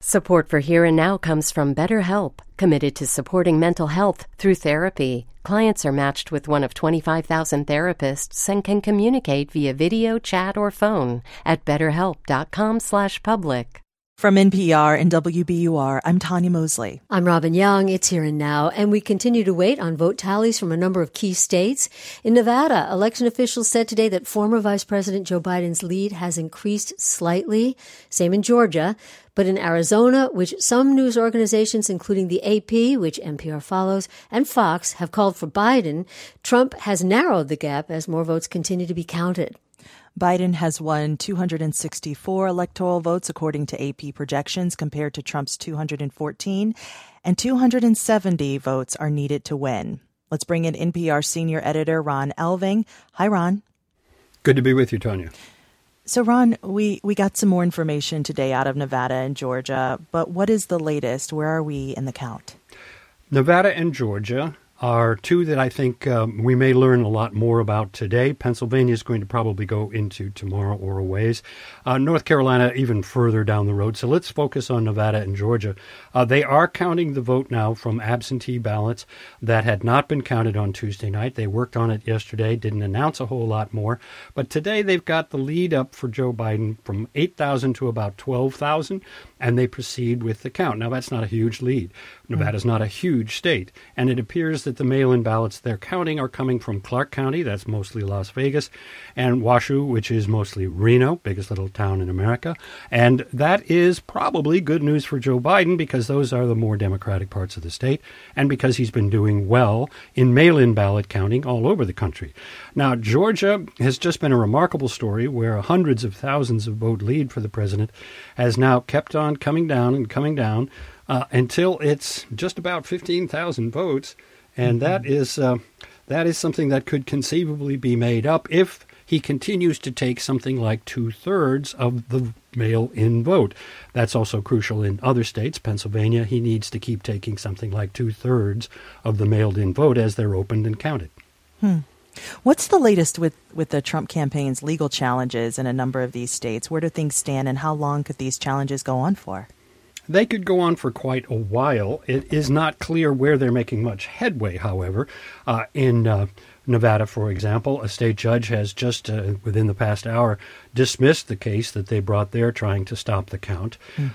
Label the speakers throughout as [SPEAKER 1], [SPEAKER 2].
[SPEAKER 1] Support for Here and Now comes from BetterHelp, committed to supporting mental health through therapy. Clients are matched with one of 25,000 therapists and can communicate via video, chat, or phone at betterhelp.com/public.
[SPEAKER 2] From NPR and WBUR, I'm Tanya Mosley.
[SPEAKER 3] I'm Robin Young. It's Here and Now, and we continue to wait on vote tallies from a number of key states. In Nevada, election officials said today that former Vice President Joe Biden's lead has increased slightly. Same in Georgia. But in Arizona, which some news organizations, including the AP, which NPR follows, and Fox, have called for Biden, Trump has narrowed the gap as more votes continue to be counted.
[SPEAKER 2] Biden has won 264 electoral votes, according to AP projections, compared to Trump's 214, and 270 votes are needed to win. Let's bring in NPR senior editor Ron Elving. Hi, Ron.
[SPEAKER 4] Good to be with you, Tanya.
[SPEAKER 2] So, Ron, we got some more information today out of Nevada and Georgia, but what is the latest? Where are we in the count?
[SPEAKER 4] Nevada and Georgia are two that I think we may learn a lot more about today. Pennsylvania is going to probably go into tomorrow or a ways. North Carolina even further down the road. So let's focus on Nevada and Georgia. They are counting the vote now from absentee ballots that had not been counted on Tuesday night. They worked on it yesterday, didn't announce a whole lot more. But today they've got the lead up for Joe Biden from 8,000 to about 12,000, and they proceed with the count. Now, that's not a huge lead. Nevada's not a huge state, and it appears that the mail-in ballots they're counting are coming from Clark County, that's mostly Las Vegas, and Washoe, which is mostly Reno, biggest little town in America. And that is probably good news for Joe Biden because those are the more Democratic parts of the state, and because he's been doing well in mail-in ballot counting all over the country. Now, Georgia has just been a remarkable story where hundreds of thousands of vote lead for the president has now kept on coming down and coming down until it's just about 15,000 votes. And that is something that could conceivably be made up if he continues to take something like 2/3 of the mail-in vote. That's also crucial in other states. Pennsylvania, he needs to keep taking something like 2/3 of the mailed-in vote as they're opened and counted.
[SPEAKER 2] What's the latest with the Trump campaign's legal challenges in a number of these states? Where do things stand, and how long could these challenges go on for?
[SPEAKER 4] They could go on for quite a while. It is not clear where they're making much headway, however. In Nevada, for example, a state judge has just, within the past hour, dismissed the case that they brought there trying to stop the count.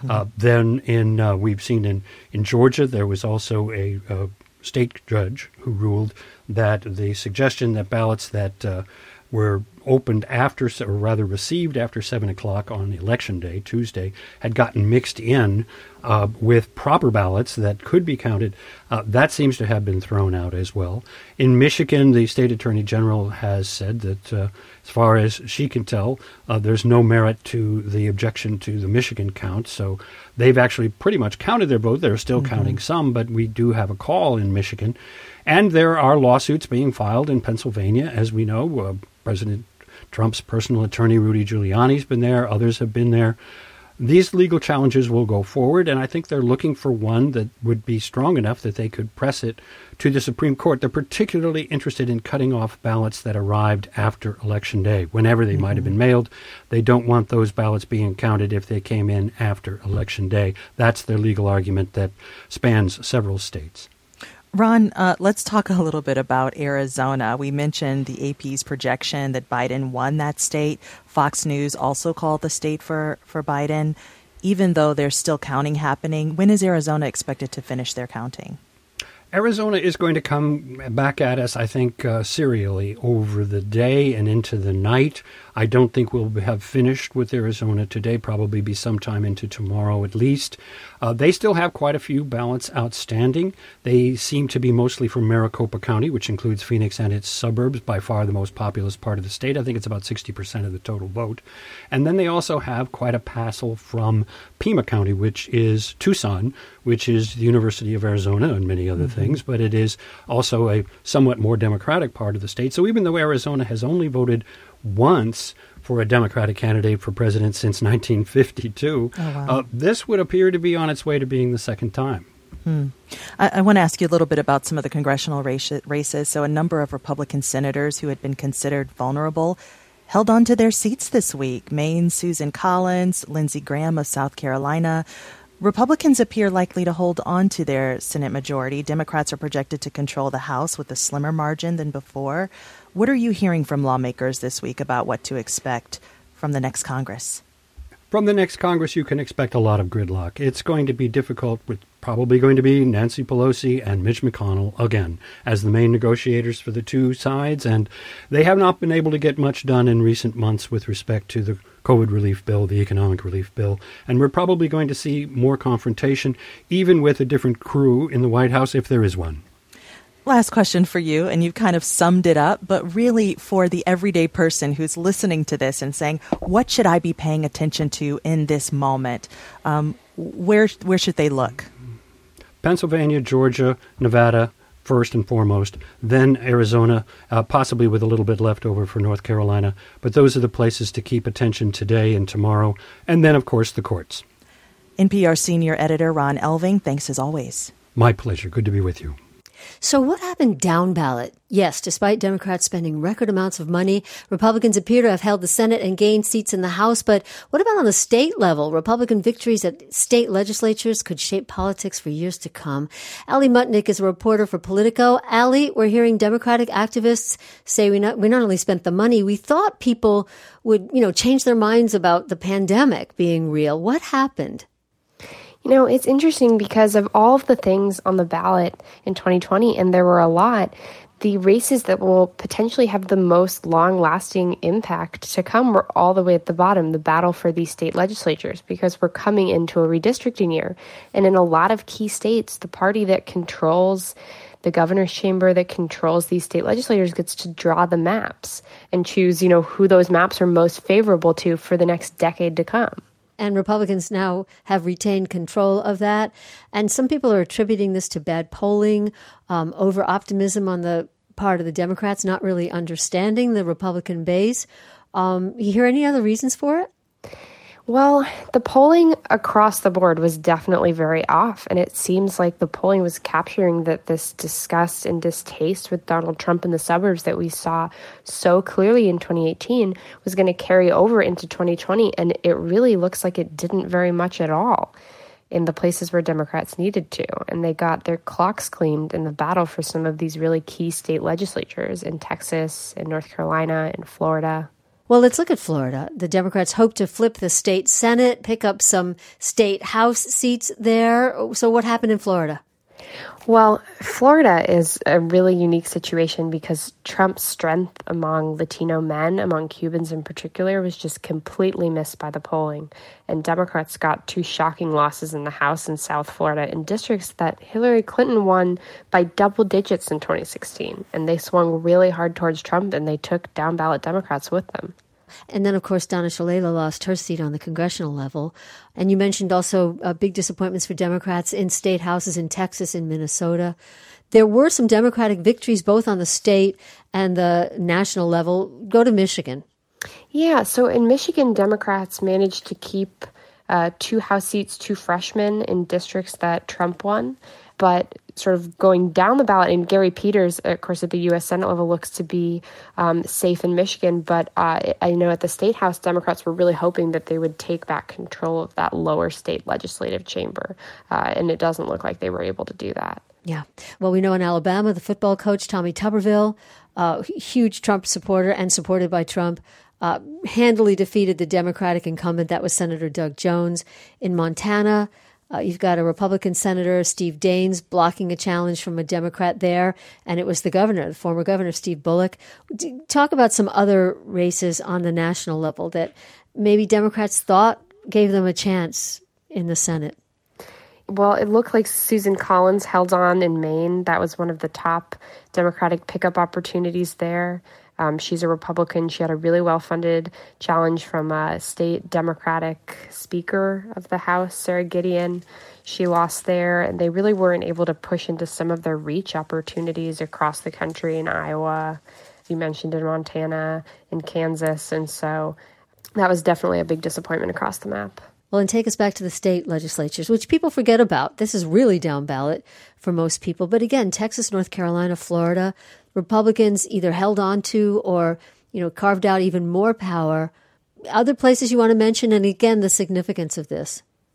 [SPEAKER 4] Then we've seen in Georgia, there was also a state judge who ruled that the suggestion that ballots that were opened after, or rather received after 7 o'clock on Election Day, Tuesday, had gotten mixed in with proper ballots that could be counted. That seems to have been thrown out as well. In Michigan, the state attorney general has said that, as far as she can tell, there's no merit to the objection to the Michigan count. So they've actually pretty much counted their vote. They're still counting some, but we do have a call in Michigan. And there are lawsuits being filed in Pennsylvania, as we know. President Trump's personal attorney, Rudy Giuliani's been there. Others have been there. These legal challenges will go forward, and I think they're looking for one that would be strong enough that they could press it to the Supreme Court. They're particularly interested in cutting off ballots that arrived after Election Day, whenever they might have been mailed. They don't want those ballots being counted if they came in after Election Day. That's their legal argument that spans several states.
[SPEAKER 2] Ron, let's talk a little bit about Arizona. We mentioned the AP's projection that Biden won that state. Fox News also called the state for Biden. Even though there's still counting happening, when is Arizona expected to finish their counting?
[SPEAKER 4] Arizona is going to come back at us, I think, serially over the day and into the night. I don't think we'll have finished with Arizona today, probably be sometime into tomorrow at least. They still have quite a few ballots outstanding. They seem to be mostly from Maricopa County, which includes Phoenix and its suburbs, by far the most populous part of the state. I think it's about 60% of the total vote. And then they also have quite a passel from Pima County, which is Tucson, which is the University of Arizona and many other things, but it is also a somewhat more Democratic part of the state. So even though Arizona has only voted once for a Democratic candidate for president since 1952, this would appear to be on its way to being the second time.
[SPEAKER 2] I want to ask you a little bit about some of the congressional races. So a number of Republican senators who had been considered vulnerable held on to their seats this week. Maine's Susan Collins, Lindsey Graham of South Carolina, Republicans appear likely to hold on to their Senate majority. Democrats are projected to control the House with a slimmer margin than before. What are you hearing from lawmakers this week about what to expect from the next Congress?
[SPEAKER 4] From the next Congress, you can expect a lot of gridlock. It's going to be difficult, with probably going to be Nancy Pelosi and Mitch McConnell again as the main negotiators for the two sides, and they have not been able to get much done in recent months with respect to the COVID relief bill, the economic relief bill, and we're probably going to see more confrontation, even with a different crew in the White House, if there is one.
[SPEAKER 2] Last question for you, and you've kind of summed it up, but really for the everyday person who's listening to this and saying, what should I be paying attention to in this moment? Where should they look?
[SPEAKER 4] Pennsylvania, Georgia, Nevada, first and foremost, then Arizona, possibly with a little bit left over for North Carolina. But those are the places to keep attention today and tomorrow. And then, of course, the courts.
[SPEAKER 2] NPR senior editor Ron Elving, thanks as always.
[SPEAKER 4] My pleasure. Good to be with you.
[SPEAKER 3] So what happened down ballot? Yes, despite Democrats spending record amounts of money, Republicans appear to have held the Senate and gained seats in the House. But what about on the state level? Republican victories at state legislatures could shape politics for years to come. Ali Mutnick is a reporter for Politico. Ali, we're hearing Democratic activists say we not only spent the money, we thought people would, change their minds about the pandemic being real. What happened?
[SPEAKER 5] It's interesting because of all of the things on the ballot in 2020, and there were a lot, the races that will potentially have the most long-lasting impact to come were all the way at the bottom, the battle for these state legislatures, because we're coming into a redistricting year. And in a lot of key states, the party that controls the governor's chamber, that controls these state legislators, gets to draw the maps and choose, who those maps are most favorable to for the next decade to come.
[SPEAKER 3] And Republicans now have retained control of that. And some people are attributing this to bad polling, over-optimism on the part of the Democrats, not really understanding the Republican base. You hear any other reasons for it?
[SPEAKER 5] Well, the polling across the board was definitely very off, and it seems like the polling was capturing that this disgust and distaste with Donald Trump in the suburbs that we saw so clearly in 2018 was going to carry over into 2020, and it really looks like it didn't very much at all in the places where Democrats needed to, and they got their clocks cleaned in the battle for some of these really key state legislatures in Texas, in North Carolina, in Florida.
[SPEAKER 3] Well, let's look at Florida. The Democrats hope to flip the state Senate, pick up some state House seats there. So what happened in Florida?
[SPEAKER 5] Well, Florida is a really unique situation because Trump's strength among Latino men, among Cubans in particular, was just completely missed by the polling. And Democrats got two shocking losses in the House in South Florida in districts that Hillary Clinton won by double digits in 2016. And they swung really hard towards Trump, and they took down-ballot Democrats with them.
[SPEAKER 3] And then, of course, Donna Shalala lost her seat on the congressional level. And you mentioned also big disappointments for Democrats in state houses in Texas and Minnesota. There were some Democratic victories both on the state and the national level. Go to Michigan.
[SPEAKER 5] Yeah, so in Michigan, Democrats managed to keep 2 House seats, 2 freshmen in districts that Trump won. But sort of going down the ballot, and Gary Peters, of course, at the U.S. Senate level looks to be safe in Michigan. But I know at the State House, Democrats were really hoping that they would take back control of that lower state legislative chamber. And it doesn't look like they were able to do that.
[SPEAKER 3] Yeah. Well, we know in Alabama, the football coach, Tommy Tuberville, huge Trump supporter and supported by Trump, handily defeated the Democratic incumbent. That was Senator Doug Jones. In Montana, you've got a Republican Senator, Steve Daines, blocking a challenge from a Democrat there, and it was the governor, the former governor, Steve Bullock. Talk about some other races on the national level that maybe Democrats thought gave them a chance in the Senate.
[SPEAKER 5] Well, it looked like Susan Collins held on in Maine. That was one of the top Democratic pickup opportunities there. She's a Republican. She had a really well-funded challenge from a state Democratic Speaker of the House, Sarah Gideon. She lost there, and they really weren't able to push into some of their reach opportunities across the country in Iowa. You mentioned in Montana, in Kansas, and so that was definitely a big disappointment across the map.
[SPEAKER 3] Well, and take us back to the state legislatures, which people forget about. This is really down ballot for most people. But again, Texas, North Carolina, Florida, Republicans either held on to or, carved out even more power. Other places you want to mention, and again, the significance of this.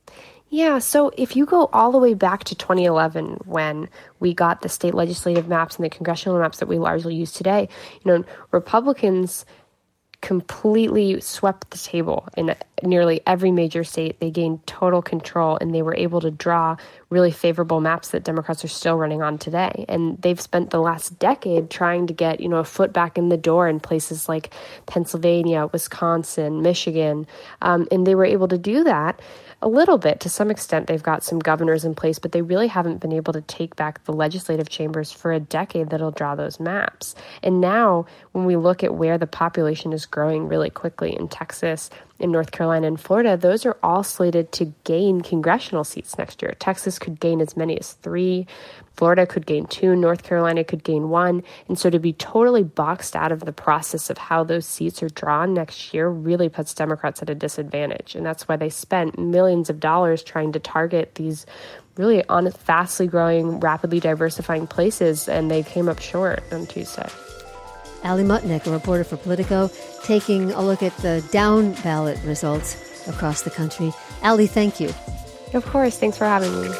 [SPEAKER 5] Yeah, so if you go all the way back to 2011, when we got the state legislative maps and the congressional maps that we largely use today, Republicans completely swept the table in nearly every major state. They gained total control, and they were able to draw really favorable maps that Democrats are still running on today. And they've spent the last decade trying to get, a foot back in the door in places like Pennsylvania, Wisconsin, Michigan, and they were able to do that a little bit. To some extent, they've got some governors in place, but they really haven't been able to take back the legislative chambers for a decade that'll draw those maps. And now, when we look at where the population is growing really quickly in Texas, in North Carolina, and Florida, those are all slated to gain congressional seats next year. Texas could gain as many as 3. Florida could gain 2, North Carolina could gain 1. And so to be totally boxed out of the process of how those seats are drawn next year really puts Democrats at a disadvantage. And that's why they spent millions of dollars trying to target these really fastly growing, rapidly diversifying places, and they came up short on Tuesday.
[SPEAKER 3] Ali Mutnick, a reporter for Politico, taking a look at the down ballot results across the country. Ali, thank you.
[SPEAKER 5] Of course. Thanks for having me.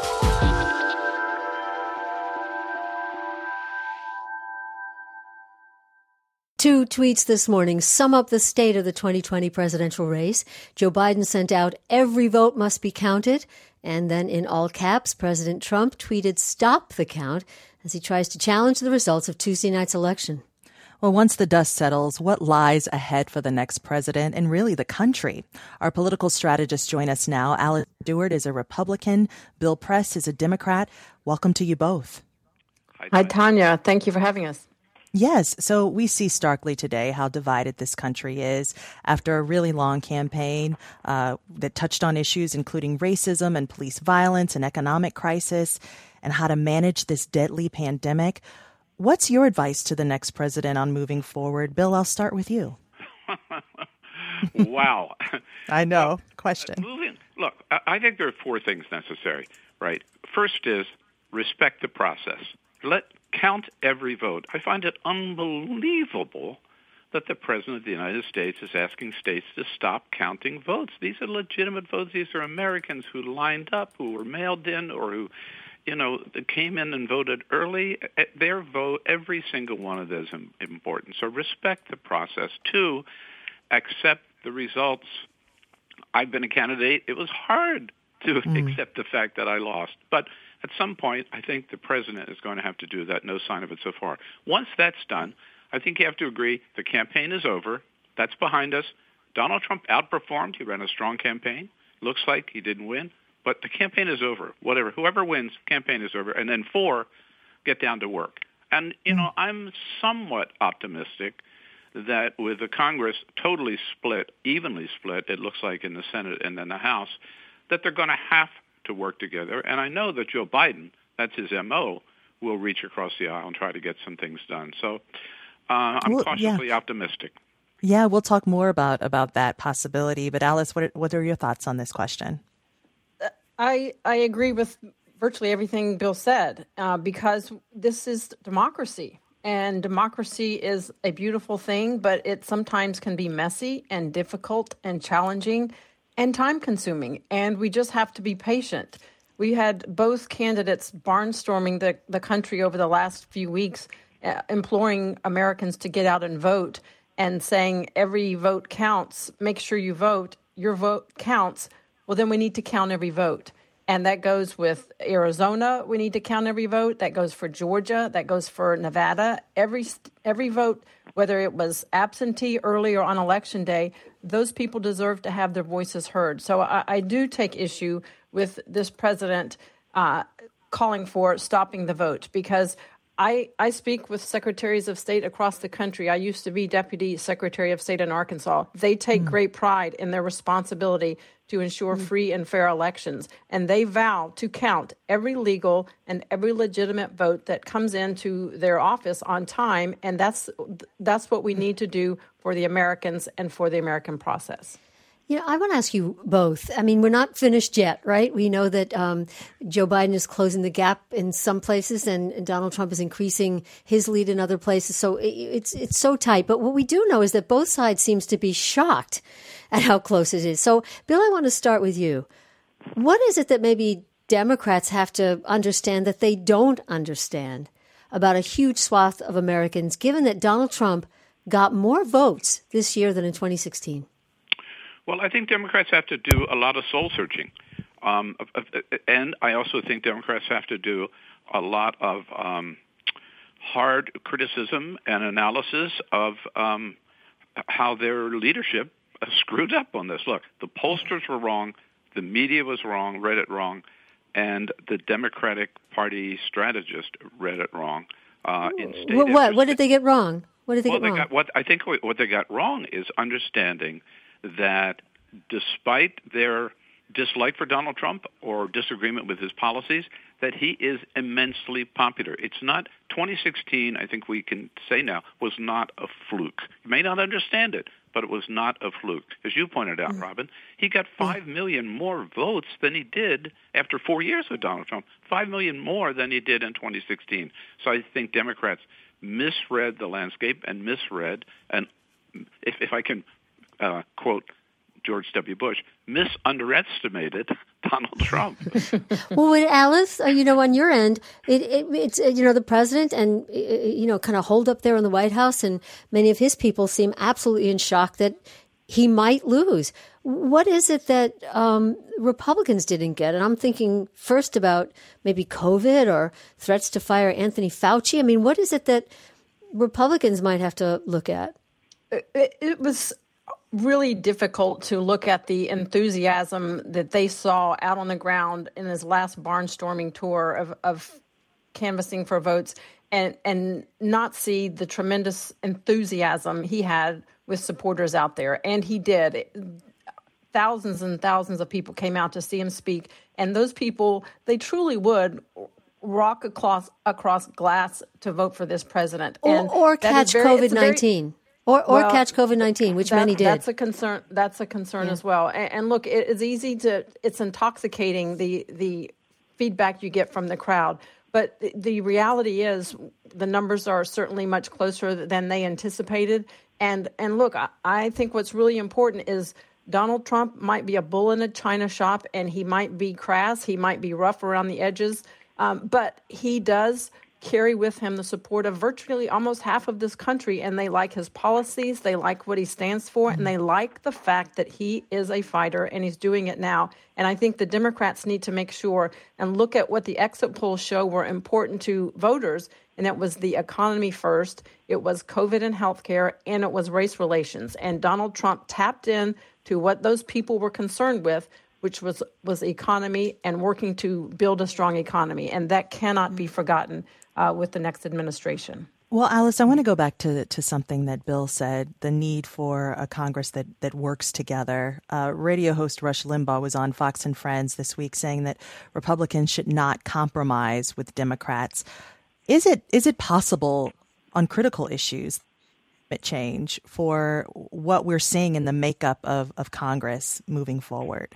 [SPEAKER 3] Two tweets this morning sum up the state of the 2020 presidential race. Joe Biden sent out, "Every vote must be counted." And then in all caps, President Trump tweeted, "Stop the count," as he tries to challenge the results of Tuesday night's election.
[SPEAKER 2] Well, once the dust settles, what lies ahead for the next president and really the country? Our political strategists join us now. Alice Stewart is a Republican. Bill Press is a Democrat. Welcome to you both.
[SPEAKER 6] Hi, Tanya. Thank you for having us.
[SPEAKER 2] Yes. So we see starkly today how divided this country is after a really long campaign that touched on issues including racism and police violence and economic crisis and how to manage this deadly pandemic. What's your advice to the next president on moving forward? Bill, I'll start with you.
[SPEAKER 7] Wow.
[SPEAKER 2] I know. Question.
[SPEAKER 7] Look, I think there are 4 things necessary, right? First is respect the process. Count every vote. I find it unbelievable that the President of the United States is asking states to stop counting votes. These are legitimate votes. These are Americans who lined up, who were mailed in, or who came in and voted early. Their vote, every single one of those is important. So respect the process. 2, accept the results. I've been a candidate. It was hard to accept the fact that I lost. But at some point, I think the president is going to have to do that. No sign of it so far. Once that's done, I think you have to agree the campaign is over. That's behind us. Donald Trump outperformed. He ran a strong campaign. Looks like he didn't win. But the campaign is over. Whatever. Whoever wins, campaign is over. And then 4, get down to work. And, I'm somewhat optimistic that with the Congress totally split, evenly split, it looks like in the Senate and then the House, that they're going to have to work together. And I know that Joe Biden, that's his M.O., will reach across the aisle and try to get some things done. So I'm cautiously optimistic.
[SPEAKER 2] Yeah, we'll talk more about that possibility. But Alice, what are your thoughts on this question?
[SPEAKER 6] I agree with virtually everything Bill said, because this is democracy. And democracy is a beautiful thing, but it sometimes can be messy and difficult and challenging and time-consuming. And we just have to be patient. We had both candidates barnstorming the country over the last few weeks, imploring Americans to get out and vote and saying every vote counts. Make sure you vote. Your vote counts. Well, then we need to count every vote. And that goes with Arizona. We need to count every vote. That goes for Georgia. That goes for Nevada. Every vote, whether it was absentee, early, or on Election Day, those people deserve to have their voices heard. So I do take issue with this president calling for stopping the vote, because I speak with secretaries of state across the country. I used to be Deputy Secretary of State in Arkansas. They take great pride in their responsibility to ensure free and fair elections. And they vow to count every legal and every legitimate vote that comes into their office on time. And that's what we need to do for the Americans and for the American process.
[SPEAKER 3] I want to ask you both. I mean, we're not finished yet, right? We know that Joe Biden is closing the gap in some places and Donald Trump is increasing his lead in other places. So it's so tight. But what we do know is that both sides seems to be shocked at how close it is. So, Bill, I want to start with you. What is it that maybe Democrats have to understand that they don't understand about a huge swath of Americans, given that Donald Trump got more votes this year than in 2016?
[SPEAKER 7] Well, I think Democrats have to do a lot of soul searching. And I also think Democrats have to do a lot of hard criticism and analysis of how their leadership screwed up on this. Look, the pollsters were wrong, the media was wrong, read it wrong, and the Democratic Party strategist read it wrong. In state
[SPEAKER 3] what did they get wrong? What did they get wrong?
[SPEAKER 7] I think what they got wrong is understanding that despite their dislike for Donald Trump or disagreement with his policies, that he is immensely popular. It's not 2016, I think we can say now, was not a fluke. You may not understand it, but it was not a fluke. As you pointed out, Robin, he got 5 million more votes than he did after 4 years with Donald Trump, 5 million more than he did in 2016. So I think Democrats misread the landscape and misread, and if I can quote George W. Bush, underestimated Donald Trump.
[SPEAKER 3] Well, with Alice, on your end, it's the president and, kind of holed up there in the White House, and many of his people seem absolutely in shock that he might lose. What is it that Republicans didn't get? And I'm thinking first about maybe COVID or threats to fire Anthony Fauci. I mean, what is it that Republicans might have to look at?
[SPEAKER 6] It was really difficult to look at the enthusiasm that they saw out on the ground in his last barnstorming tour of canvassing for votes and not see the tremendous enthusiasm he had with supporters out there. And he did. Thousands and thousands of people came out to see him speak. And those people, they truly would rock across glass to vote for this president.
[SPEAKER 3] Or catch COVID-19. Or catch COVID-19, which many did.
[SPEAKER 6] That's a concern. That's a concern as well. And look, it's it's intoxicating, the feedback you get from the crowd. But the reality is the numbers are certainly much closer than they anticipated. And look, I think what's really important is Donald Trump might be a bull in a china shop, and he might be crass. He might be rough around the edges. But he does carry with him the support of virtually almost half of this country, and they like his policies, they like what he stands for, and they like the fact that he is a fighter and he's doing it now. And I think the Democrats need to make sure and look at what the exit polls show were important to voters, and it was the economy first, it was COVID and healthcare, and it was race relations. And Donald Trump tapped in to what those people were concerned with, which was economy and working to build a strong economy. And that cannot be forgotten with the next administration.
[SPEAKER 2] Well, Alice, I want to go back to something that Bill said, the need for a Congress that works together. Radio host Rush Limbaugh was on Fox and Friends this week saying that Republicans should not compromise with Democrats. Is it possible on critical issues change for what we're seeing in the makeup of Congress moving forward?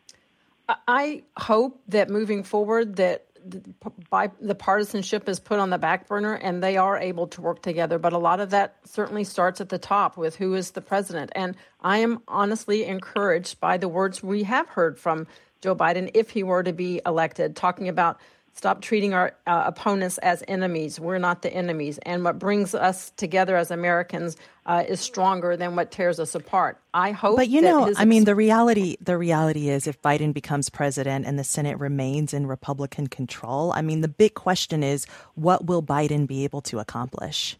[SPEAKER 6] I hope that moving forward that the partisanship is put on the back burner and they are able to work together. But a lot of that certainly starts at the top with who is the president. And I am honestly encouraged by the words we have heard from Joe Biden if he were to be elected, talking about stop treating our opponents as enemies. We're not the enemies. And what brings us together as Americans is stronger than what tears us apart. I hope.
[SPEAKER 2] But the reality is if Biden becomes president and the Senate remains in Republican control, the big question is, what will Biden be able to accomplish?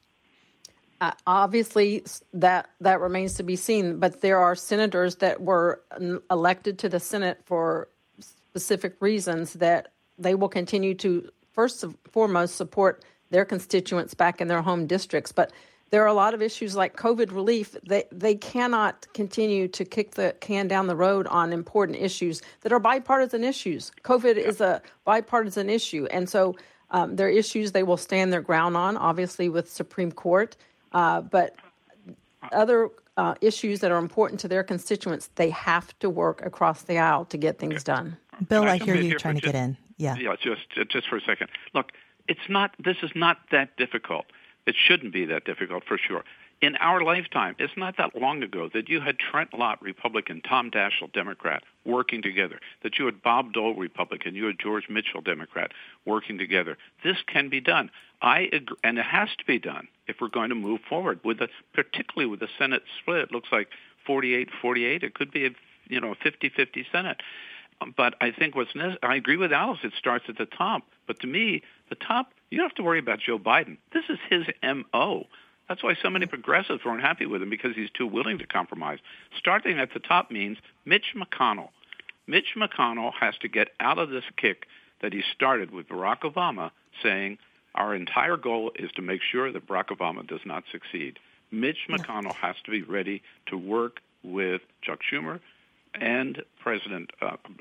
[SPEAKER 6] Obviously, that remains to be seen. But there are senators that were elected to the Senate for specific reasons that they will continue to, first and foremost, support their constituents back in their home districts. But there are a lot of issues like COVID relief. They cannot continue to kick the can down the road on important issues that are bipartisan issues. COVID is a bipartisan issue. And so there are issues they will stand their ground on, obviously, with Supreme Court. But other issues that are important to their constituents, they have to work across the aisle to get things done.
[SPEAKER 2] Bill, I hear you trying to get in. Yeah,
[SPEAKER 7] just for a second. Look, this is not that difficult. It shouldn't be that difficult, for sure. In our lifetime, it's not that long ago that you had Trent Lott, Republican, Tom Daschle, Democrat, working together, that you had Bob Dole, Republican, you had George Mitchell, Democrat, working together. This can be done. I agree, and it has to be done if we're going to move forward, particularly with the Senate split. It looks like 48-48. It could be a 50-50 Senate. But I think I agree with Alice, it starts at the top. But to me, the top, you don't have to worry about Joe Biden. This is his M.O. That's why so many progressives weren't happy with him, because he's too willing to compromise. Starting at the top means Mitch McConnell. Mitch McConnell has to get out of this kick that he started with Barack Obama, saying our entire goal is to make sure that Barack Obama does not succeed. Mitch McConnell has to be ready to work with Chuck Schumer and President,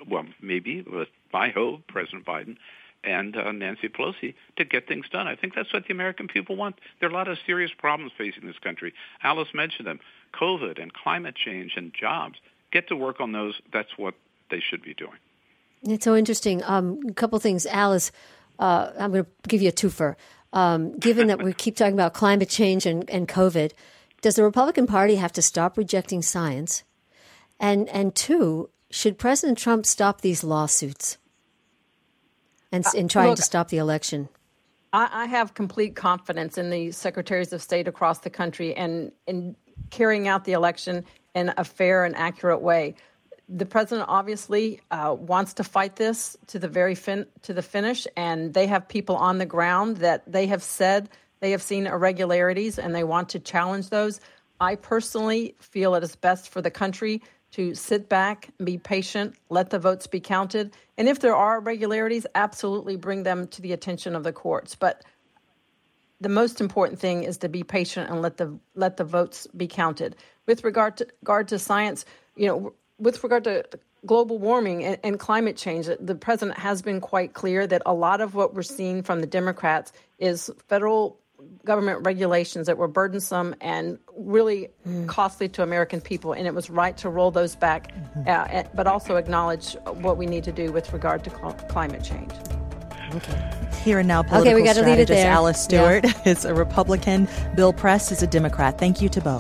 [SPEAKER 7] I hope, President Biden and Nancy Pelosi to get things done. I think that's what the American people want. There are a lot of serious problems facing this country. Alice mentioned them, COVID and climate change and jobs. Get to work on those. That's what they should be doing.
[SPEAKER 3] It's so interesting. A couple things. Alice, I'm going to give you a twofer. Given that we keep talking about climate change and COVID, does the Republican Party have to stop rejecting science? And two, should President Trump stop these lawsuits and in trying to stop the election?
[SPEAKER 6] I have complete confidence in the secretaries of state across the country and in carrying out the election in a fair and accurate way. The president obviously wants to fight this to the finish, and they have people on the ground that they have said they have seen irregularities and they want to challenge those. I personally feel it is best for the country to sit back, be patient, let the votes be counted. And if there are irregularities, absolutely bring them to the attention of the courts. But the most important thing is to be patient and let the votes be counted. With regard to science, with regard to global warming and climate change, the president has been quite clear that a lot of what we're seeing from the Democrats is federal government regulations that were burdensome and really costly to American people, and it was right to roll those back, but also acknowledge what we need to do with regard to climate change.
[SPEAKER 2] Okay. Here and now, political strategist Alice Stewart is a Republican. Bill Press is a Democrat. Thank you to both.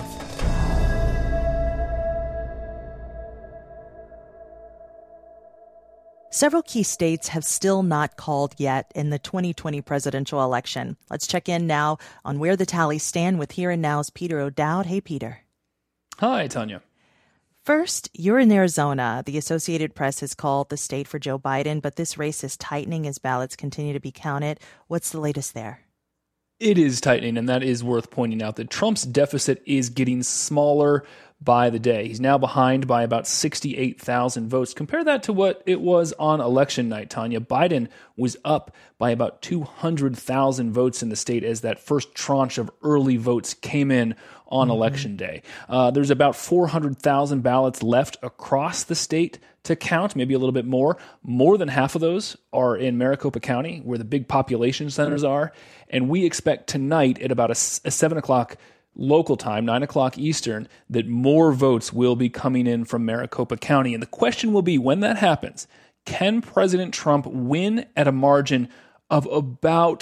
[SPEAKER 2] Several key states have still not called yet in the 2020 presidential election. Let's check in now on where the tallies stand with Here and Now's Peter O'Dowd. Hey, Peter.
[SPEAKER 8] Hi, Tanya.
[SPEAKER 2] First, you're in Arizona. The Associated Press has called the state for Joe Biden, but this race is tightening as ballots continue to be counted. What's the latest there?
[SPEAKER 8] It is tightening, and that is worth pointing out that Trump's deficit is getting smaller by the day. He's now behind by about 68,000 votes. Compare that to what it was on election night, Tanya. Biden was up by about 200,000 votes in the state as that first tranche of early votes came in on election day. There's about 400,000 ballots left across the state to count, maybe a little bit more. More than half of those are in Maricopa County, where the big population centers are. And we expect tonight at about a 7 o'clock local time, 9 o'clock Eastern, that more votes will be coming in from Maricopa County. And the question will be, when that happens, can President Trump win at a margin of about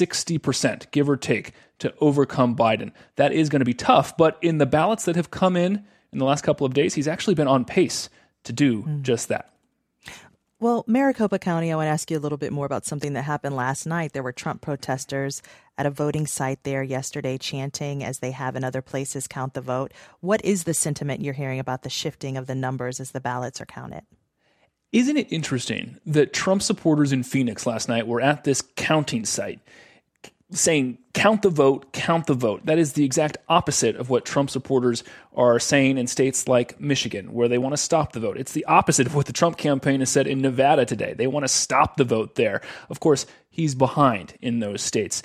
[SPEAKER 8] 60%, give or take, to overcome Biden? That is going to be tough, but in the ballots that have come in the last couple of days, he's actually been on pace to do just that.
[SPEAKER 2] Well, Maricopa County, I want to ask you a little bit more about something that happened last night. There were Trump protesters at a voting site there yesterday chanting, as they have in other places, count the vote. What is the sentiment you're hearing about the shifting of the numbers as the ballots are counted?
[SPEAKER 8] Isn't it interesting that Trump supporters in Phoenix last night were at this counting site saying, count the vote, count the vote. That is the exact opposite of what Trump supporters are saying in states like Michigan, where they want to stop the vote. It's the opposite of what the Trump campaign has said in Nevada today. They want to stop the vote there. Of course, he's behind in those states.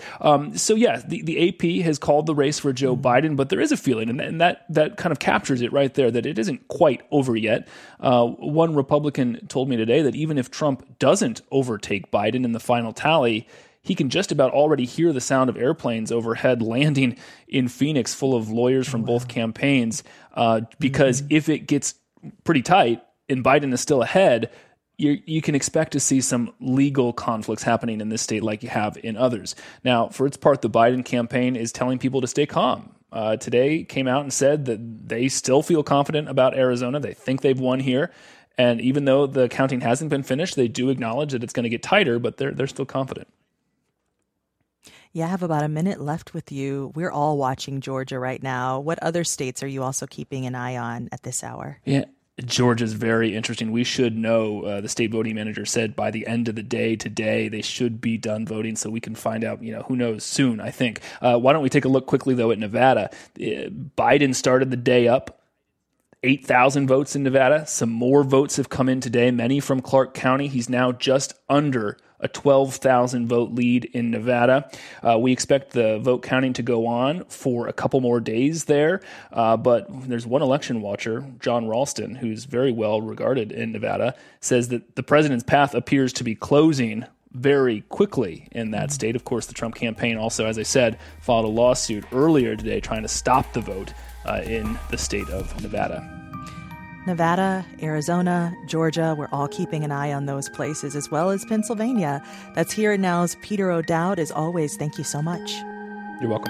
[SPEAKER 8] The AP has called the race for Joe Biden, but there is a feeling, and that kind of captures it right there, that it isn't quite over yet. One Republican told me today that even if Trump doesn't overtake Biden in the final tally, he can just about already hear the sound of airplanes overhead landing in Phoenix full of lawyers from both campaigns, because if it gets pretty tight and Biden is still ahead, you can expect to see some legal conflicts happening in this state like you have in others. Now, for its part, the Biden campaign is telling people to stay calm. today came out and said that they still feel confident about Arizona. They think they've won here. And even though the counting hasn't been finished, they do acknowledge that it's going to get tighter, but they're still confident.
[SPEAKER 2] Yeah, I have about a minute left with you. We're all watching Georgia right now. What other states are you also keeping an eye on at this hour?
[SPEAKER 8] Yeah, Georgia's very interesting. We should know, the state voting manager said by the end of the day today, they should be done voting, so we can find out, who knows, soon, I think. Why don't we take a look quickly, though, at Nevada? Biden started the day up. 8,000 votes in Nevada. Some more votes have come in today, many from Clark County. He's now just under a 12,000 vote lead in Nevada. We expect the vote counting to go on for a couple more days there. But there's one election watcher, John Ralston, who's very well regarded in Nevada, says that the president's path appears to be closing very quickly in that state. Of course, the Trump campaign also, as I said, filed a lawsuit earlier today trying to stop the vote in the state of Nevada.
[SPEAKER 2] Nevada, Arizona, Georgia, we're all keeping an eye on those places, as well as Pennsylvania. That's Here and Now's Peter O'Dowd. As always, thank you so much.
[SPEAKER 8] You're welcome.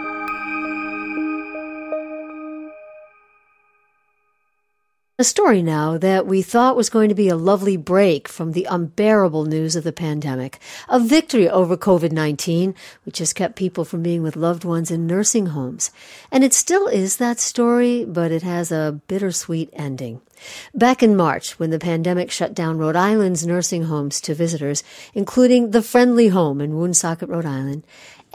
[SPEAKER 3] A story now that we thought was going to be a lovely break from the unbearable news of the pandemic. A victory over COVID-19, which has kept people from being with loved ones in nursing homes. And it still is that story, but it has a bittersweet ending. Back in March, when the pandemic shut down Rhode Island's nursing homes to visitors, including the Friendly Home in Woonsocket, Rhode Island,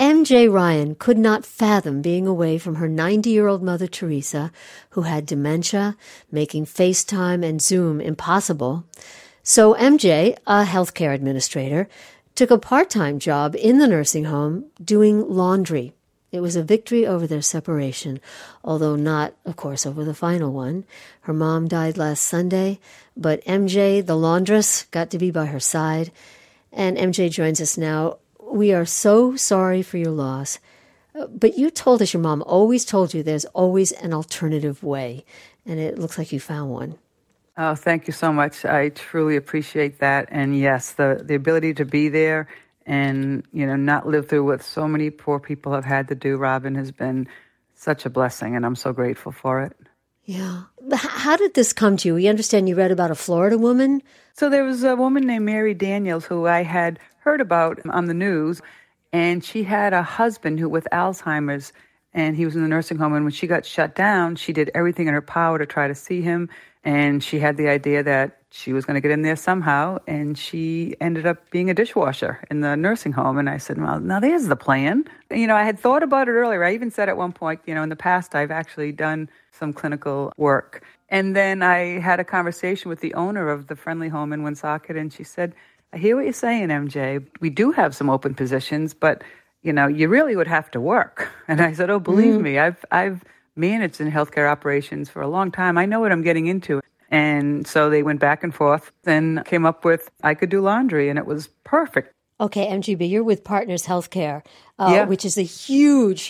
[SPEAKER 3] MJ Ryan could not fathom being away from her 90-year-old mother, Teresa, who had dementia, making FaceTime and Zoom impossible. So MJ, a healthcare administrator, took a part-time job in the nursing home doing laundry. It was a victory over their separation, although not, of course, over the final one. Her mom died last Sunday, but MJ, the laundress, got to be by her side. And MJ joins us now. We are so sorry for your loss. But you told us your mom always told you there's always an alternative way, and it looks like you found one.
[SPEAKER 9] Oh, thank you so much. I truly appreciate that. And yes, the ability to be there and, not live through what so many poor people have had to do, Robin, has been such a blessing, and I'm so grateful for it.
[SPEAKER 3] Yeah. How did this come to you? We understand you read about a Florida woman.
[SPEAKER 9] So there was a woman named Mary Daniels who I had heard about on the news, and she had a husband who with Alzheimer's, and he was in the nursing home, and when she got shut down, she did everything in her power to try to see him, and she had the idea that she was going to get in there somehow, and she ended up being a dishwasher in the nursing home. And I said, well, now there's the plan. I had thought about it earlier. I even said at one point, in the past, I've actually done some clinical work. And then I had a conversation with the owner of the Friendly Home in Woonsocket, and she said, I hear what you're saying, MJ. We do have some open positions, but, you really would have to work. And I said, oh, believe me, I've managed in healthcare operations for a long time. I know what I'm getting into. And so they went back and forth and came up with I could do laundry, and it was perfect.
[SPEAKER 3] Okay, MGB, you're with Partners Healthcare, which is a huge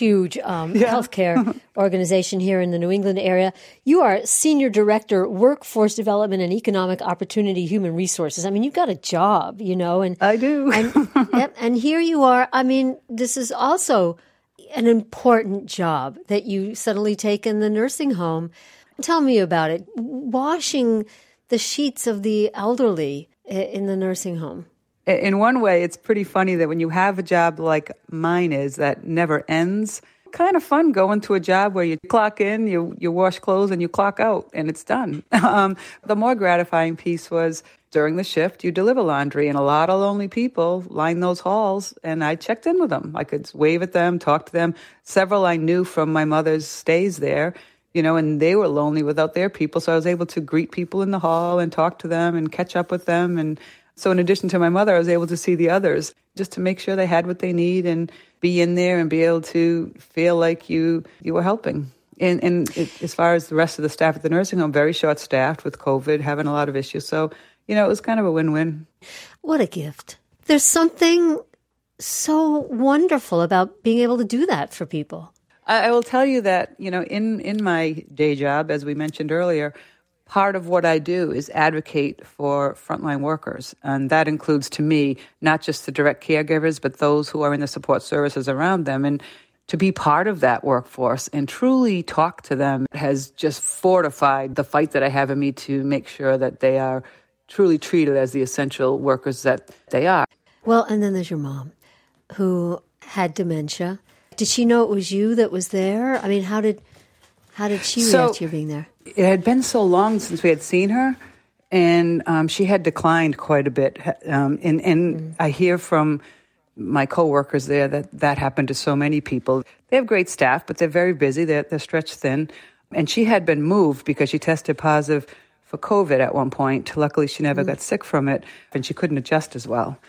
[SPEAKER 3] healthcare organization here in the New England area. You are Senior Director, Workforce Development and Economic Opportunity Human Resources. I mean, you've got a job, and
[SPEAKER 9] I do.
[SPEAKER 3] and here you are. I mean, this is also an important job that you suddenly take in the nursing home. Tell me about it. Washing the sheets of the elderly in the nursing home.
[SPEAKER 9] In one way, it's pretty funny that when you have a job like mine is that never ends, kind of fun going to a job where you clock in, you wash clothes, and you clock out, and it's done. The more gratifying piece was during the shift, you deliver laundry, and a lot of lonely people line those halls, and I checked in with them. I could wave at them, talk to them. Several I knew from my mother's stays there, and they were lonely without their people, so I was able to greet people in the hall and talk to them and catch up with them. And so in addition to my mother, I was able to see the others just to make sure they had what they need and be in there and be able to feel like you were helping. And as far as the rest of the staff at the nursing home, very short-staffed with COVID, having a lot of issues. So, it was kind of a win-win.
[SPEAKER 3] What a gift. There's something so wonderful about being able to do that for people.
[SPEAKER 9] I will tell you that, in my day job, as we mentioned earlier, part of what I do is advocate for frontline workers. And that includes, to me, not just the direct caregivers, but those who are in the support services around them. And, to be part of that workforce and truly talk to them has just fortified the fight that I have in me to make sure that they are truly treated as the essential workers that they are.
[SPEAKER 3] Well, and then there's your mom, who had dementia. Did she know it was you that was there? I mean, how did she react to you being there?
[SPEAKER 9] It had been so long since we had seen her, and she had declined quite a bit. And I hear from my coworkers there that happened to so many people. They have great staff, but they're very busy. They're stretched thin. And she had been moved because she tested positive for COVID at one point. Luckily, she never got sick from it, and she couldn't adjust as well.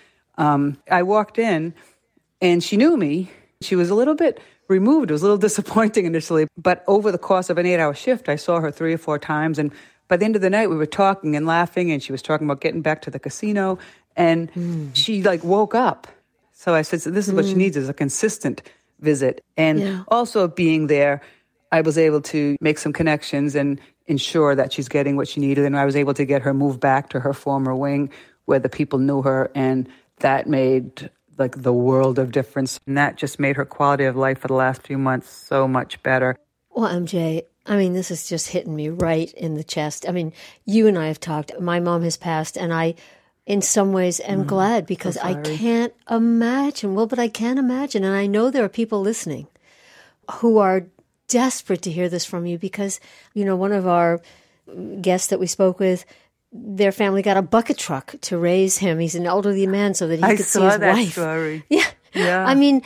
[SPEAKER 9] I walked in, and she knew me. She was a little bit removed. It was a little disappointing initially, but over the course of an 8-hour shift, I saw her 3 or 4 times, and by the end of the night, we were talking and laughing, and she was talking about getting back to the casino, and she woke up. So I said, so this is what she needs, is a consistent visit. And also being there, I was able to make some connections and ensure that she's getting what she needed, and I was able to get her moved back to her former wing where the people knew her, and that made the world of difference. And that just made her quality of life for the last few months so much better.
[SPEAKER 3] Well, MJ, I mean, this is just hitting me right in the chest. I mean, you and I have talked. My mom has passed, and I, in some ways, am glad because I can't imagine. Well, but I can imagine, and I know there are people listening who are desperate to hear this from you because, one of our guests that we spoke with, their family got a bucket truck to raise him. He's an elderly man so that he could see his wife.
[SPEAKER 9] Story.
[SPEAKER 3] Yeah. I mean,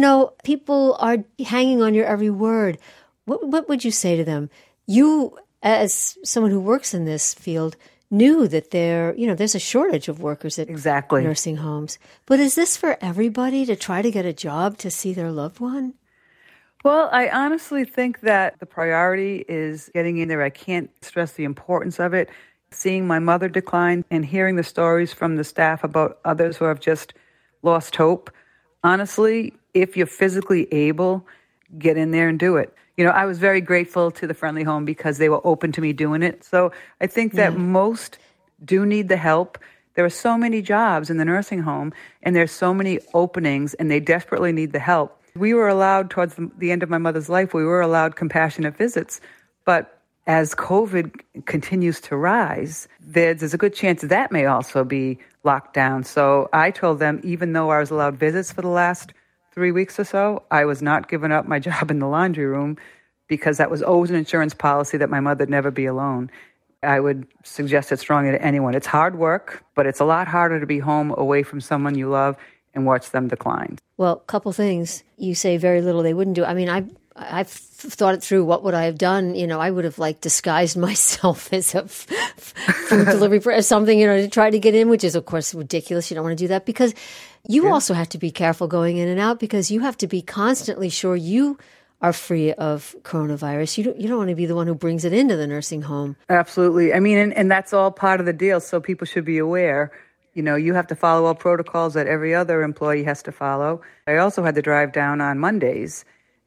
[SPEAKER 3] people are hanging on your every word. What would you say to them? You, as someone who works in this field, knew that there's a shortage of workers at nursing homes. But is this for everybody to try to get a job to see their loved one?
[SPEAKER 9] Well, I honestly think that the priority is getting in there. I can't stress the importance of it. Seeing my mother decline and hearing the stories from the staff about others who have just lost hope. Honestly, if you're physically able, get in there and do it. I was very grateful to the Friendly Home because they were open to me doing it. So I think that most do need the help. There are so many jobs in the nursing home, and there's so many openings, and they desperately need the help. We were allowed, towards the end of my mother's life, we were allowed compassionate visits. But as COVID continues to rise, there's a good chance that may also be locked down. So I told them, even though I was allowed visits for the last 3 weeks or so, I was not giving up my job in the laundry room because that was always an insurance policy that my mother would never be alone. I would suggest it strongly to anyone. It's hard work, but it's a lot harder to be home away from someone you love and watch them decline.
[SPEAKER 3] Well, a couple things. You say very little they wouldn't do. I mean, I've thought it through. What would I have done? I would have disguised myself as a food delivery or something, to try to get in, which is of course ridiculous. You don't want to do that because you also have to be careful going in and out because you have to be constantly sure you are free of coronavirus. You don't want to be the one who brings it into the nursing home.
[SPEAKER 9] Absolutely. I mean, and that's all part of the deal. So people should be aware. You have to follow all protocols that every other employee has to follow. I also had to drive down on Mondays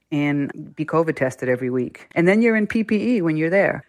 [SPEAKER 9] and be COVID tested every week. And then you're in PPE when you're there.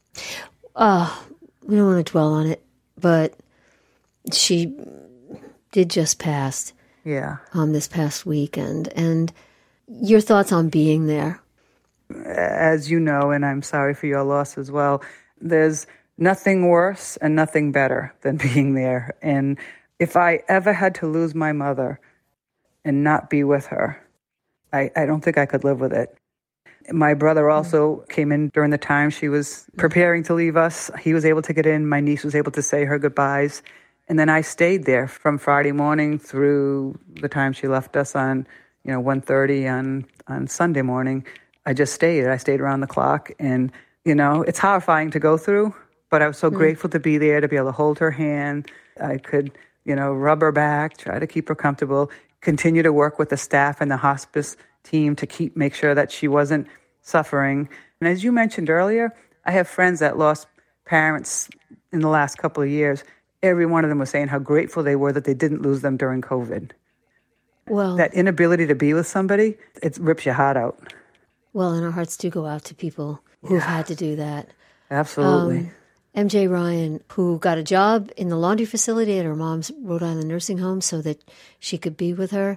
[SPEAKER 3] We don't want to dwell on it, but she did just pass.
[SPEAKER 9] Yeah.
[SPEAKER 3] This past weekend. And your thoughts on being there?
[SPEAKER 9] As you know, and I'm sorry for your loss as well, there's nothing worse and nothing better than being there. And if I ever had to lose my mother and not be with her, I don't think I could live with it. My brother also came in during the time she was preparing to leave us. He was able to get in. My niece was able to say her goodbyes. And then I stayed there from Friday morning through the time she left us on 1:30 on Sunday morning. I just stayed. I stayed around the clock. And, it's horrifying to go through, but I was so grateful to be there, to be able to hold her hand. I could, rub her back, try to keep her comfortable, continue to work with the staff and the hospice team to make sure that she wasn't suffering. And as you mentioned earlier, I have friends that lost parents in the last couple of years. Every one of them was saying how grateful they were that they didn't lose them during COVID.
[SPEAKER 3] Well,
[SPEAKER 9] that inability to be with somebody, it rips your heart out.
[SPEAKER 3] Well, and our hearts do go out to people who've had to do that.
[SPEAKER 9] Absolutely.
[SPEAKER 3] MJ Ryan, who got a job in the laundry facility at her mom's Rhode Island nursing home so that she could be with her.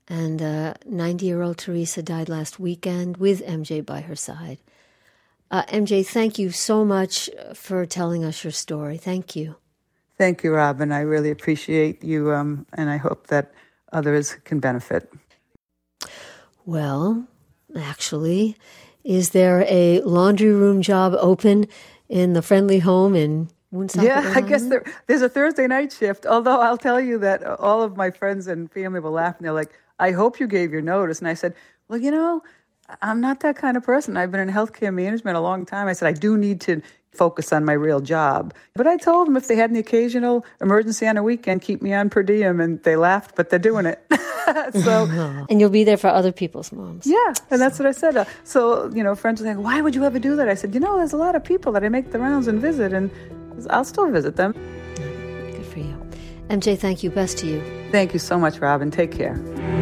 [SPEAKER 3] And 90-year-old Teresa died last weekend with MJ by her side. MJ, thank you so much for telling us your story. Thank you.
[SPEAKER 9] Thank you, Robin. I really appreciate you, and I hope that others can benefit.
[SPEAKER 3] Well, actually, is there a laundry room job open in the Friendly Home in Woonsocket?
[SPEAKER 9] Yeah, I guess there's a Thursday night shift, although I'll tell you that all of my friends and family will laugh, and they're like, I hope you gave your notice. And I said, well, I'm not that kind of person. I've been in healthcare management a long time. I said, I do need to focus on my real job. But I told them if they had an occasional emergency on a weekend, keep me on per diem. And they laughed, but they're doing it.
[SPEAKER 3] And you'll be there for other people's moms.
[SPEAKER 9] Yeah, and that's what I said. Friends are saying, why would you ever do that? I said, there's a lot of people that I make the rounds and visit, and I'll still visit them.
[SPEAKER 3] Good for you. MJ, thank you. Best to you.
[SPEAKER 9] Thank you so much, Robin. Take care.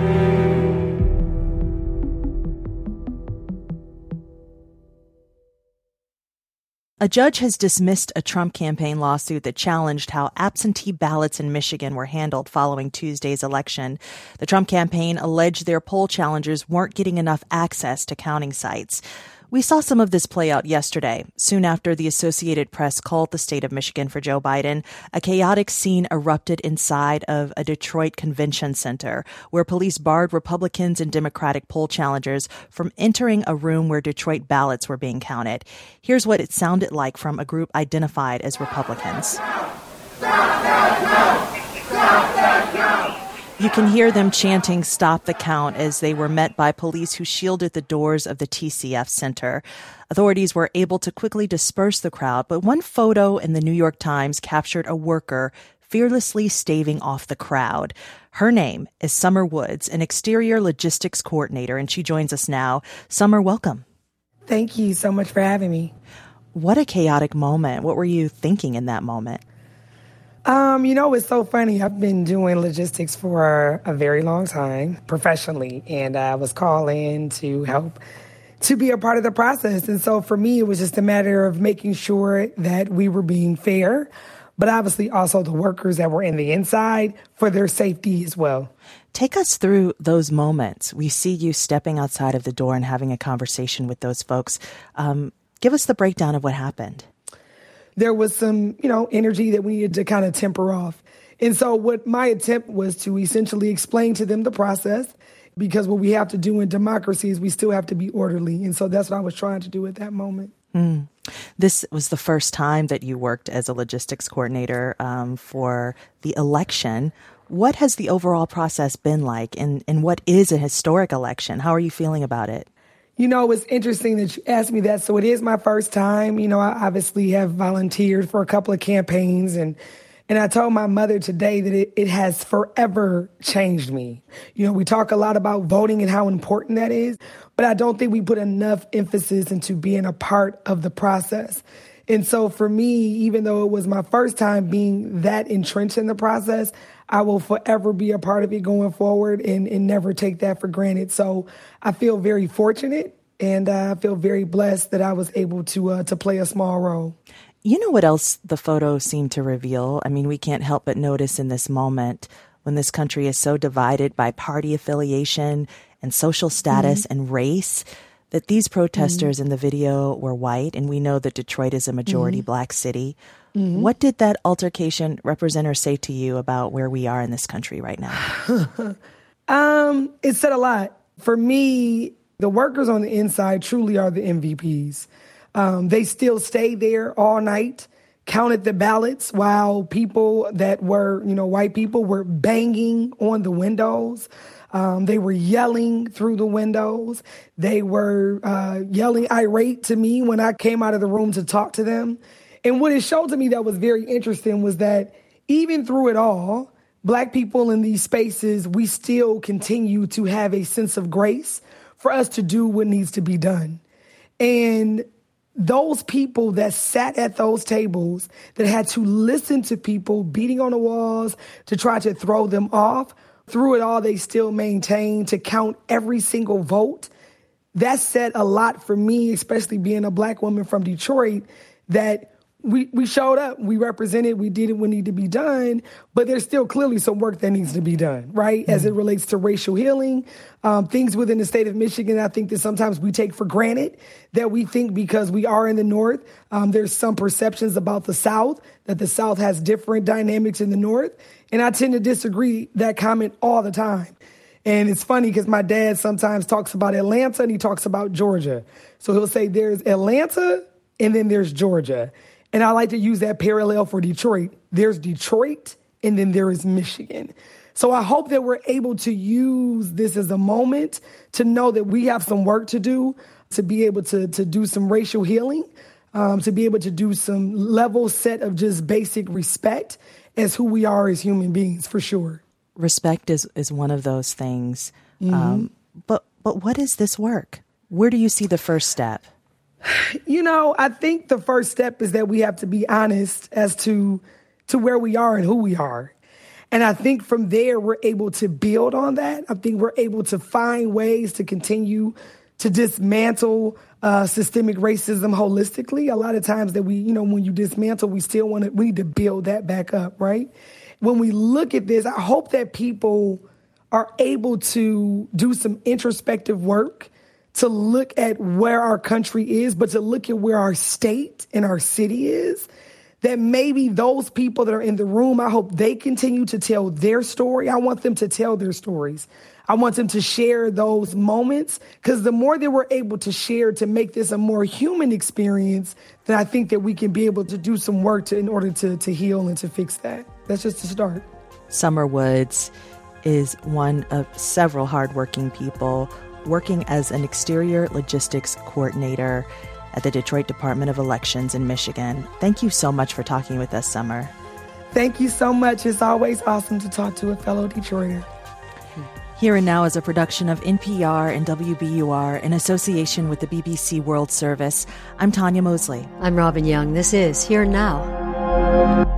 [SPEAKER 2] A judge has dismissed a Trump campaign lawsuit that challenged how absentee ballots in Michigan were handled following Tuesday's election. The Trump campaign alleged their poll challengers weren't getting enough access to counting sites. We saw some of this play out yesterday. Soon after the Associated Press called the state of Michigan for Joe Biden, a chaotic scene erupted inside of a Detroit convention center where police barred Republicans and Democratic poll challengers from entering a room where Detroit ballots were being counted. Here's what it sounded like from a group identified as Republicans.
[SPEAKER 10] Stop that count! Stop that count!
[SPEAKER 2] You can hear them chanting "Stop the count" as they were met by police who shielded the doors of the TCF Center. Authorities were able to quickly disperse the crowd, but one photo in the New York Times captured a worker fearlessly staving off the crowd. Her name is Summer Woods, an exterior logistics coordinator, and she joins us now. Summer, welcome.
[SPEAKER 11] Thank you so much for having me.
[SPEAKER 2] What a chaotic moment. What were you thinking in that moment?
[SPEAKER 11] It's so funny. I've been doing logistics for a very long time professionally, and I was called in to help to be a part of the process. And so for me, it was just a matter of making sure that we were being fair, but obviously also the workers that were in the inside for their safety as well.
[SPEAKER 2] Take us through those moments. We see you stepping outside of the door and having a conversation with those folks. Give us the breakdown of what happened.
[SPEAKER 11] There was some, energy that we needed to kind of temper off. And so what my attempt was to essentially explain to them the process, because what we have to do in democracy is we still have to be orderly. And so that's what I was trying to do at that moment.
[SPEAKER 2] This was the first time that you worked as a logistics coordinator for the election. What has the overall process been like, and what is a historic election? How are you feeling about it?
[SPEAKER 11] It's interesting that you asked me that. So it is my first time. I obviously have volunteered for a couple of campaigns, and I told my mother today that it has forever changed me. We talk a lot about voting and how important that is, but I don't think we put enough emphasis into being a part of the process. And so for me, even though it was my first time being that entrenched in the process, I will forever be a part of it going forward and never take that for granted. So I feel very fortunate, and I feel very blessed that I was able to play a small role.
[SPEAKER 2] You know what else the photo seemed to reveal? I mean, we can't help but notice in this moment when this country is so divided by party affiliation and social status and race, that these protesters in the video were white, and we know that Detroit is a majority black city. What did that altercation represent or say to you about where we are in this country right now?
[SPEAKER 11] It said a lot. For me, the workers on the inside truly are the MVPs. They still stayed there all night, counted the ballots while people that were, white people were banging on the windows. They were yelling through the windows. They were yelling irate to me when I came out of the room to talk to them. And what it showed to me that was very interesting was that even through it all, Black people in these spaces, we still continue to have a sense of grace for us to do what needs to be done. And those people that sat at those tables, that had to listen to people beating on the walls to try to throw them off, through it all, they still maintained to count every single vote. That said a lot for me, especially being a Black woman from Detroit, that we showed up, we represented, we did what needed to be done, but there's still clearly some work that needs to be done, right? Mm-hmm. As it relates to racial healing, things within the state of Michigan, I think that sometimes we take for granted that we think because we are in the North, there's some perceptions about the South, that the South has different dynamics in the North. And I tend to disagree that comment all the time. And it's funny because my dad sometimes talks about Atlanta and he talks about Georgia. So he'll say there's Atlanta and then there's Georgia. And I like to use that parallel for Detroit. There's Detroit, and then there is Michigan. So I hope that we're able to use this as a moment to know that we have some work to do, to be able to do some racial healing, to be able to do some level set of just basic respect as who we are as human beings, for sure.
[SPEAKER 2] Respect is one of those things. Mm-hmm. But what is this work? Where do you see the first step?
[SPEAKER 11] You know, I think the first step is that we have to be honest as to where we are and who we are. And I think from there, we're able to build on that. I think we're able to find ways to continue to dismantle systemic racism holistically. A lot of times that when you dismantle, we need to build that back up, right? When we look at this, I hope that people are able to do some introspective work, to look at where our country is, but to look at where our state and our city is, that maybe those people that are in the room, I hope they continue to tell their story. I want them to tell their stories. I want them to share those moments, because the more that we're able to share to make this a more human experience, then I think that we can be able to do some work in order to heal and to fix that. That's just a start.
[SPEAKER 2] Summer Woods is one of several hardworking people working as an exterior logistics coordinator at the Detroit Department of Elections in Michigan. Thank you so much for talking with us, Summer.
[SPEAKER 11] Thank you so much. It's always awesome to talk to a fellow Detroiter.
[SPEAKER 2] Here and Now is a production of NPR and WBUR in association with the BBC World Service. I'm Tanya Mosley.
[SPEAKER 3] I'm Robin Young. This is Here and Now.